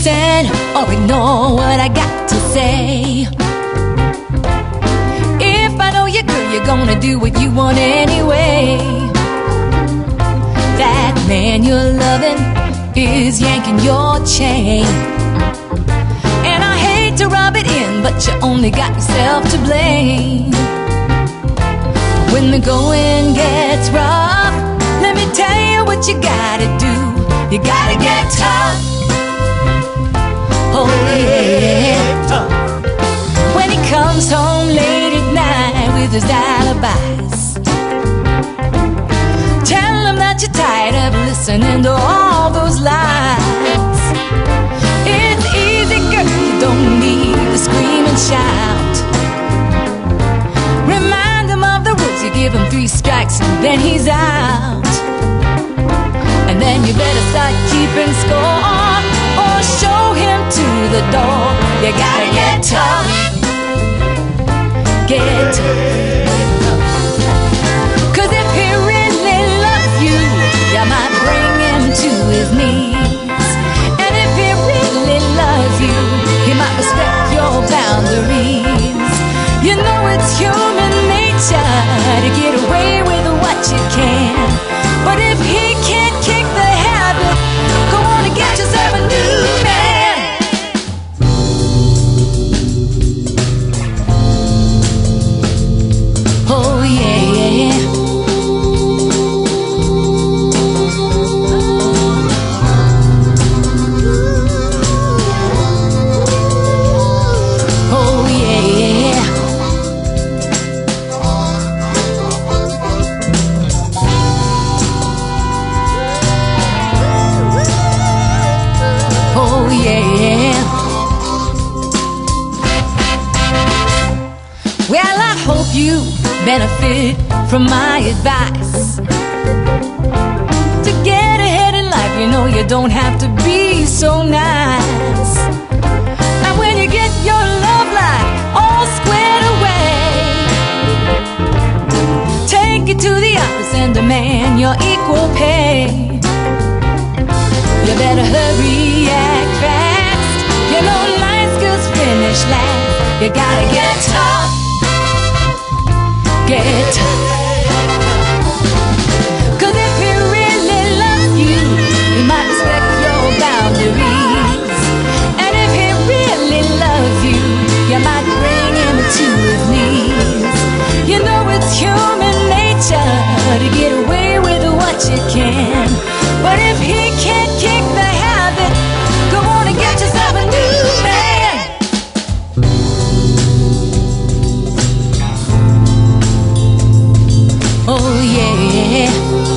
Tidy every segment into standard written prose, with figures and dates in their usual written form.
listen or ignore what I got to say. If I know you, girl, you're gonna do what you want anyway. That man you're loving is yanking your chain, and I hate to rub it in, but you only got yourself to blame. When the going gets rough, let me tell you what you gotta do. You gotta get tough. Oh yeah. When he comes home late at night with his alibis, tell him that you're tired of listening to all those lies. It's easy, girl, you don't need to scream and shout. Remind him of the rules, you give him 3 strikes and then he's out. And then you better start keeping score, or show him to the door. You gotta get tough. Get tough. 'Cause if he really loves you, you might bring him to his knees. And if he really loves you, he might respect your boundaries. You know it's human nature to get away with what you can, but if he can't kick the habit, go on and get yourself a new man. Oh yeah. Oh yeah. Oh yeah. Well, I hope you benefit from my advice. To get ahead in life, you know you don't have to be so nice. And when you get your love life all squared away, take it to the office and demand your equal pay. You better hurry, act fast. You know nice girls finish last. You gotta get tough. Get tough. 'Cause if he really loves you, he might respect your boundaries. And if he really loves you, you might bring him to his knees. You know it's human nature to get away with what you can, but if he can't kick the habit, go on and get yourself a new man. Oh yeah.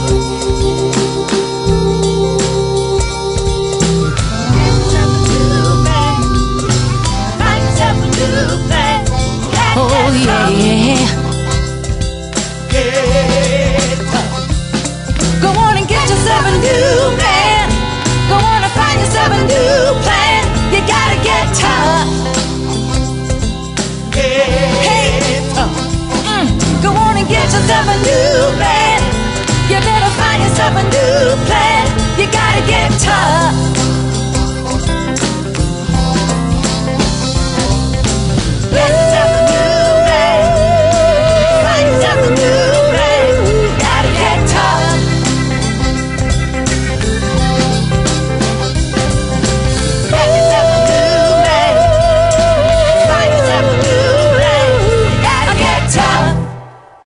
Oh yeah. Go on and get yourself a new man. Go on and find yourself a new plan. You gotta get tough. Hey, go on and get yourself a new man. You better find yourself a new plan. You gotta get